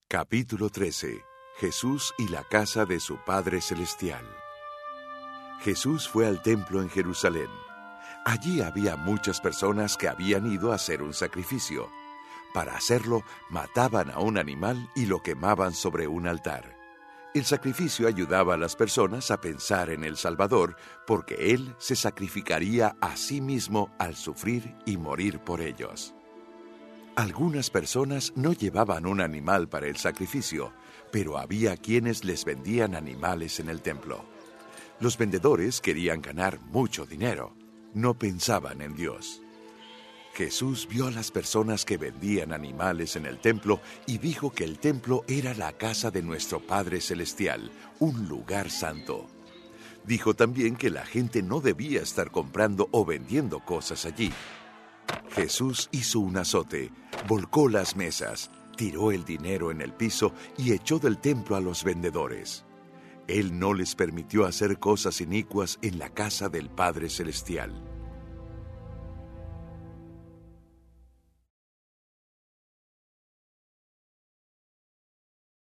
Capítulo 13. Jesús y la casa de su Padre Celestial. Jesús fue al templo en Jerusalén. Allí había muchas personas que habían ido a hacer un sacrificio. Para hacerlo, mataban a un animal y lo quemaban sobre un altar. El sacrificio ayudaba a las personas a pensar en el Salvador, porque Él se sacrificaría a sí mismo al sufrir y morir por ellos. Algunas personas no llevaban un animal para el sacrificio, pero había quienes les vendían animales en el templo. Los vendedores querían ganar mucho dinero. No pensaban en Dios. Jesús vio a las personas que vendían animales en el templo y dijo que el templo era la casa de nuestro Padre Celestial, un lugar santo. Dijo también que la gente no debía estar comprando o vendiendo cosas allí. Jesús hizo un azote, volcó las mesas, tiró el dinero en el piso y echó del templo a los vendedores. Él no les permitió hacer cosas inicuas en la casa del Padre Celestial.